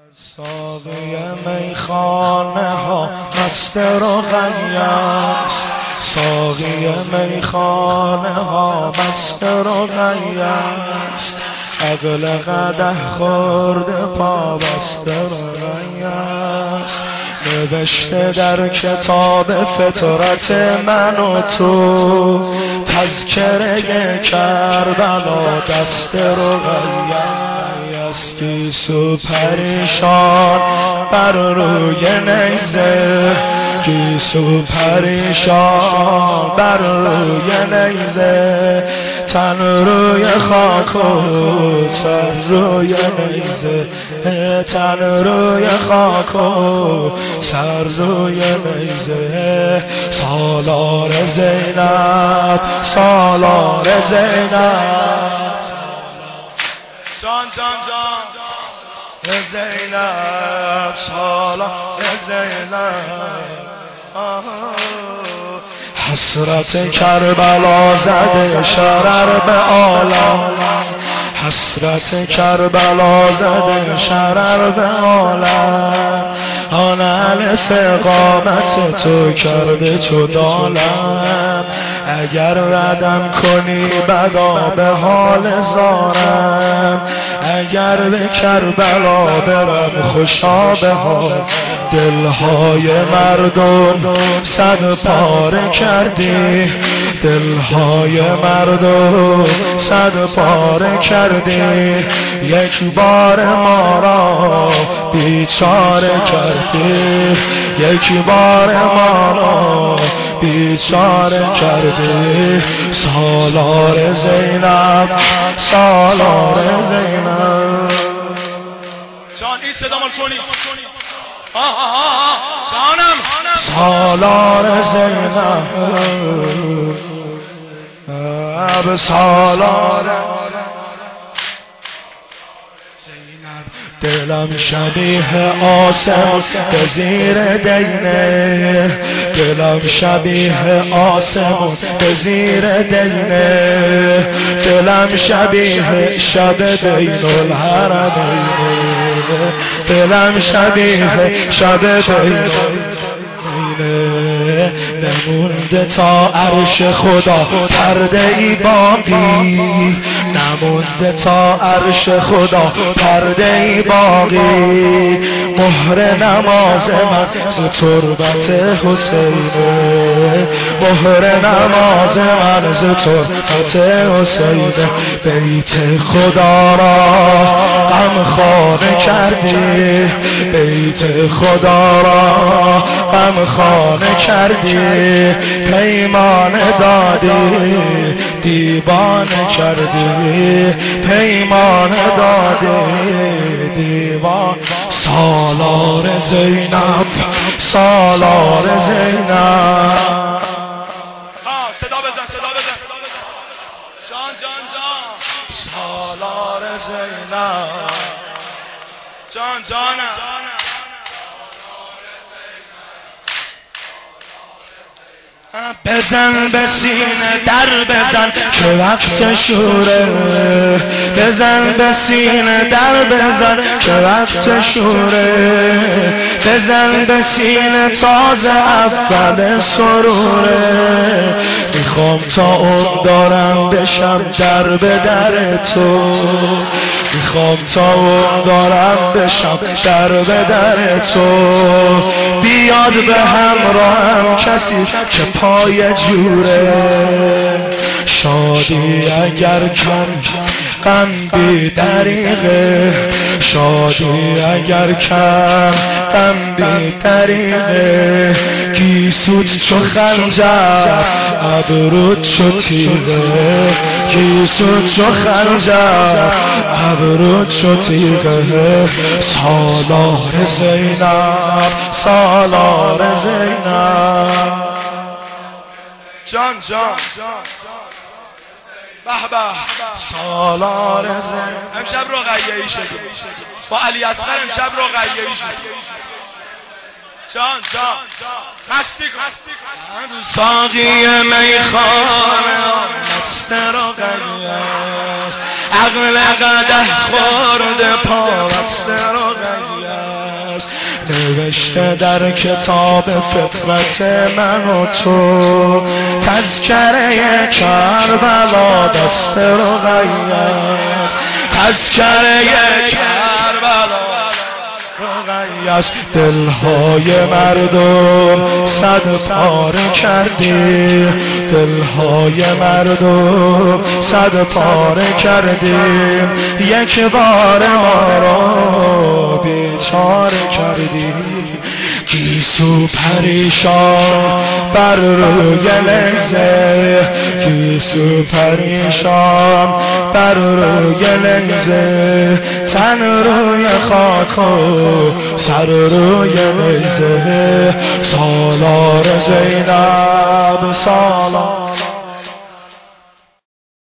ساقی میخانه ها مست رقیاست، ساقی میخانه ها مست رقیاست، عقل قدح خورده پا بسته رقیاست. نوشته در کتاب فطرت من و تو، تذکره کربلا دست رقیاست. گیسو پریشان بر روی نیزه، گیسو پریشان بر روی نیزه، تن روی خاک و سر روی نیزه، تن روی خاک و سر روی نیزه. سالار زینب، سالار زینب، جان جان جان زینب، سالار زینب. حسرت کربلا زده شرر به عالم، حسرت کربلا زده شرر به عالم. آن الف قامت تو کرده چو دالم، اگر ردم کنی بدا به حال زارم، اگر به کربلا برم خوشا به حال. دلهای مردم صد پاره کردی، دلهای مردم صد پاره کردی، یک بار ما را بیچاره کردی، یک بار ما را بیچاره کردی. سالار زینب، سالار زینب. جان این صدا مال تو نیست، جانم. سالار زینب، سالار دلم شبیه آسمون به زیر دینه، دلم شبیه آسمون به زیر دینه، دلم شبیه شب بین الحرمین، دلم شبیه شب بین نمونده تا عرش خدا پرده ای باقی، نمونده تا عرش خدا پرده ای باقی. مهر نماز من ز تربت حسینه، مهر نماز من ز تربت حسینه. بیت خدا را غم خانه کردی، بیت خدا را غم خانه کردی، پیمان دادی دیوانه کردی، پیمان دادی دیوان. سالار زینب، سالار زینب. صدا بزن، صدا بزن. جان جان جان. سالار زینب، جان جانم. بزن به سینه در بزن که وقت شوره، بزن به سینه در بزن که وقت شوره، بزن به سینه تازه اول سروره. میخوام تا اون دارم بشم در به در تو، میخوام تا اون دارم بشم در به در تو. بیاد به همراهم کسی که پای جوره، شادی اگر کم غم بی دریغه، شادی اگر کم غم بی دریغه. گیسوت چو خنجر ابروت چو تیغه، گیسوت چو خنجر ابروت چو تیغه. سالار زینب، سالار زینب. جان جان به به. سالار زینب. امشب رقیه‌ای شدیم با علی اصغر، امشب رقیه‌ای شدیم. جان جان مستی ساقی میخانه مست رقیاست، عقل قدح خورده پا بسته رقیاست. نوشته در کتاب فطرت من و تو، تذکره کربلا دست رقیه، تذکره کربلا رقیه. دلهای مردم صد پاره کردی، دلهای مردم صد پاره کردی، یک بار ما را بیچاره کردی. گیسو پریشان بر روی لحظه، گیسو پریشان بر روی لحظه، تن روی خاک و سر روی میزه. سالار زینب سالار